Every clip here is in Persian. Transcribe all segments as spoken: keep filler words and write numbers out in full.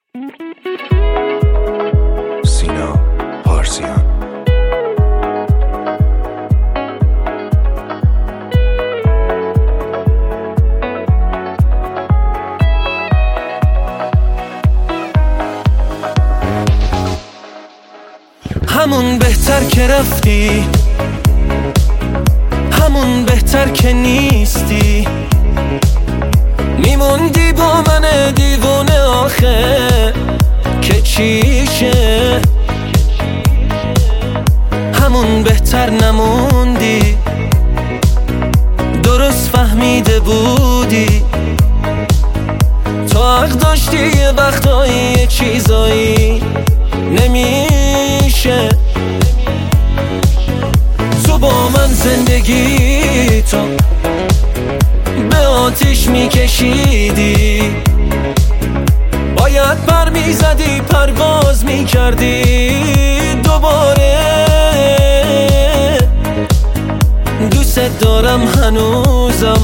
سینا پارسیان. همون بهتر که رفتی، همون بهتر که نیستی، میموندی با من دیوونه آخه که چیشه. همون بهتر نموندی، درست فهمیده بودی، تو حق داشتی یه وقتایی یه چیزایی نمیشه. تو با من زندگی تو به آتیش میکشیدی، باید پر میزدی پرواز میکردی دوباره. دوست دارم هنوزم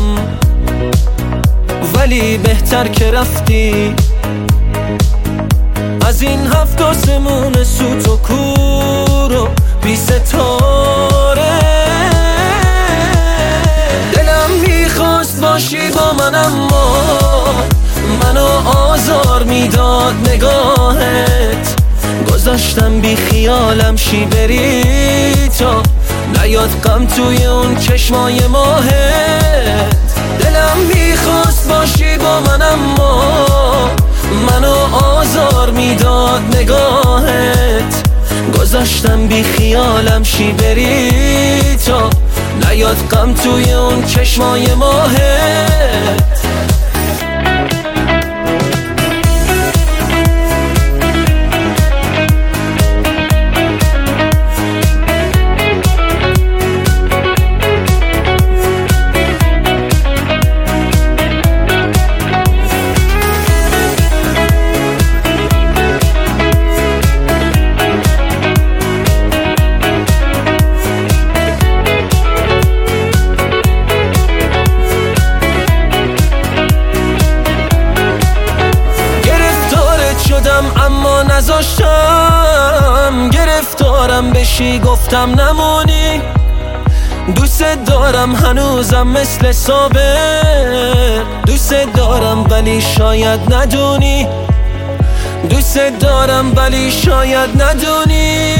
ولی بهتر که رفتی. از این هفت آسمون سوت و کور و بی ستاره، دلم میخواست باشی با من اما منو آزار میداد نگاهت. گذاشتم بی خیالم شی بری تا نیاد غم توی اون چشمای ماهت. دلم میخواست باشی با من اما منو آزار میداد نگاهت. گذاشتم بی خیالم شی بری تا نیاد غم توی اون چشمای ماهت. اما نذاشتم گرفتارم بشی، گفتم نمونی. دوست دارم هنوزم مثل سابق، دوست دارم ولی شاید ندونی. دوست دارم ولی شاید ندونی.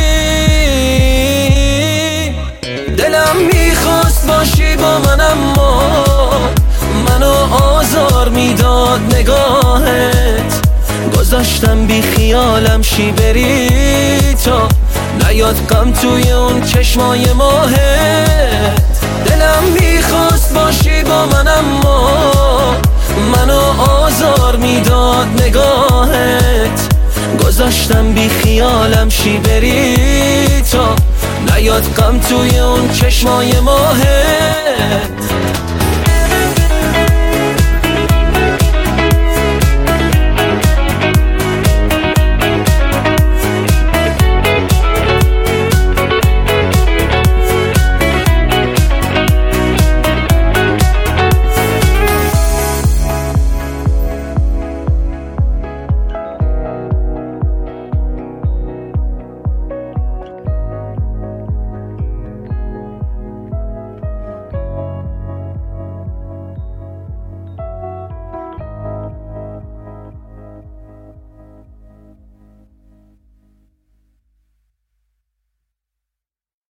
دلم میخواست باشی با من اما منو آزار میداد نگاهت. گذاشتم بی خیالم شی بری تا نیاد غم توی اون چشمای ماهت. دلم میخواست باشی با من اما منو آزار میداد نگاهت. گذاشتم بی خیالم شی بری تا نیاد غم توی اون چشمای ماهت.